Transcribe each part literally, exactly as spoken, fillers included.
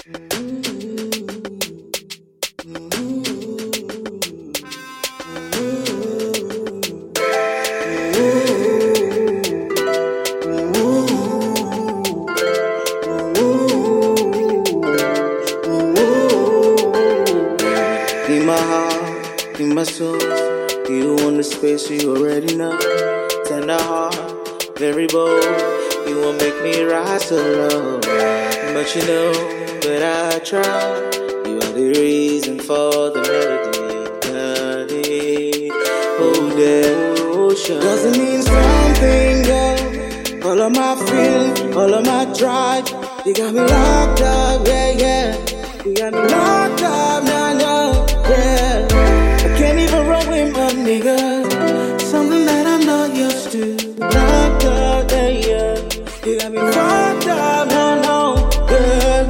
In my heart, in my soul, you want the space, you already know. Tender heart, very bold, you won't make me rise so low. But you know that I try, you are the reason for the melody. melody. Oh, the ocean doesn't mean something, girl. All of my feelings, all of my drive, you got me locked up, yeah, yeah. You got me locked up, now, now, yeah. I can't even run with my niggas, something that I'm not used to. Locked up, yeah, yeah. You got me fucked up, no, no, yeah.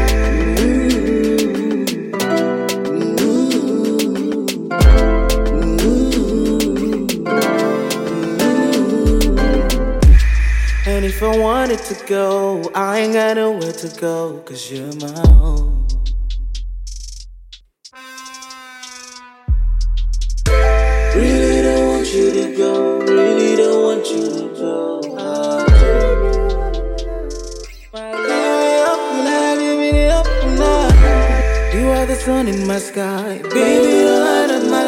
And if I wanted to go, I ain't got nowhere to go, cause you're my home. Really don't want you to go, really don't want you to go. You are the sun in my sky, baby, the light of my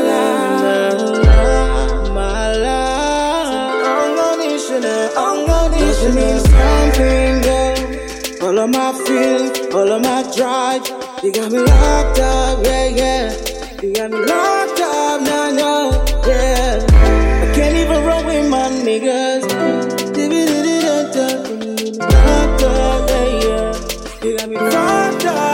life. My life, unconditional, unconditional. Doesn't mean something, girl. All of my feelings, all of my drive, you got me locked up, yeah, yeah. You got me locked up, now, now, yeah. I can't even run with my niggas. Locked up, yeah, yeah. You got me fucked up.